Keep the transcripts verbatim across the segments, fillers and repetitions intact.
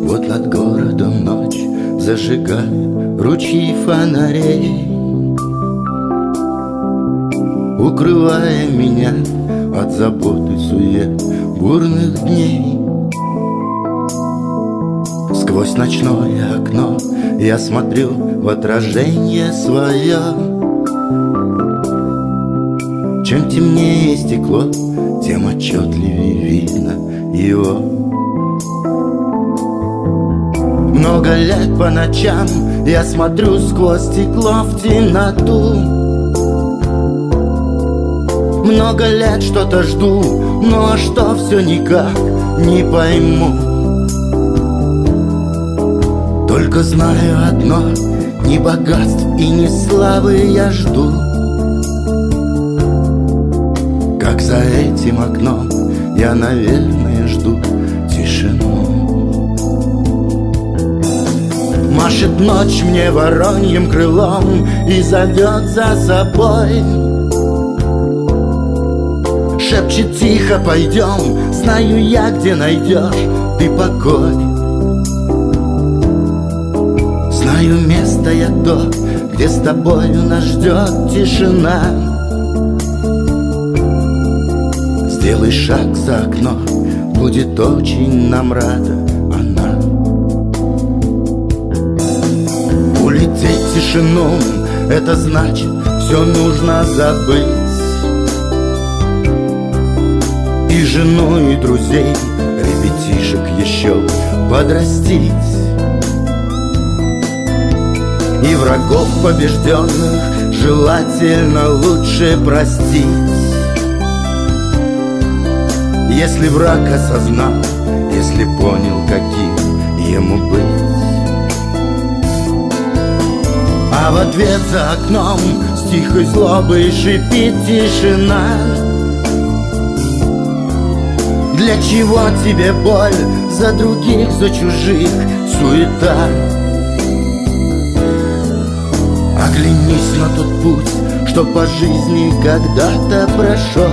Вот над городом ночь зажигает ручьи фонарей, укрывая меня от забот и сует бурных дней. Сквозь ночное окно я смотрю в отражение свое. Чем темнее стекло, тем отчетливее видно его. Много лет по ночам я смотрю сквозь стекло в темноту. Много лет что-то жду, но что все никак не пойму. Только знаю одно: ни богатств и ни славы я жду. Как за этим окном я, наверное, жду тишину. Машет ночь мне вороньим крылом и зовет за собой. Шепчет тихо: пойдем, знаю я, где найдешь ты покой. Знаю место я то, где с тобою нас ждет тишина. Сделай шаг за окно, будет очень нам рада она. Улететь в тишину — это значит, все нужно забыть. И жену, и друзей, ребятишек еще подрастить. И врагов побежденных желательно лучше простить. Если враг осознал, если понял, каким ему быть. А в ответ за окном с тихой злобой шипит тишина. Для чего тебе боль за других, за чужих суета? Оглянись на тот путь, что по жизни когда-то прошел.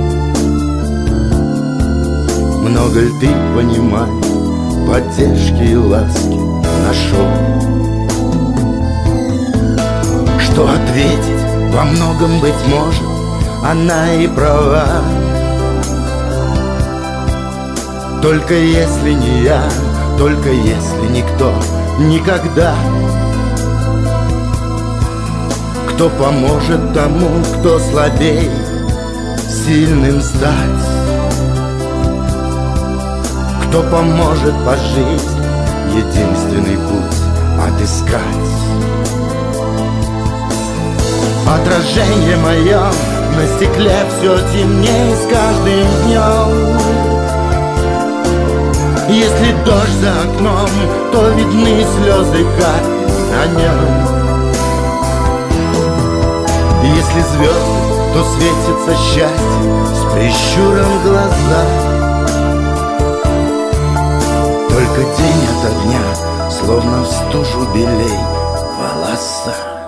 Много ли ты, понимаешь, поддержки и ласки нашел? Что ответить? Во многом, быть может, она и права. Только если не я, только если никто никогда. Кто поможет тому, кто слабей, сильным стать? Кто поможет по жизни единственный путь отыскать? Отражение мое на стекле все темнее с каждым днем. Если дождь за окном, то видны слезы капель на нем. Если звезды, то светится счастье с прищуром глаза. Только день ото дня, словно в стужу белей волоса.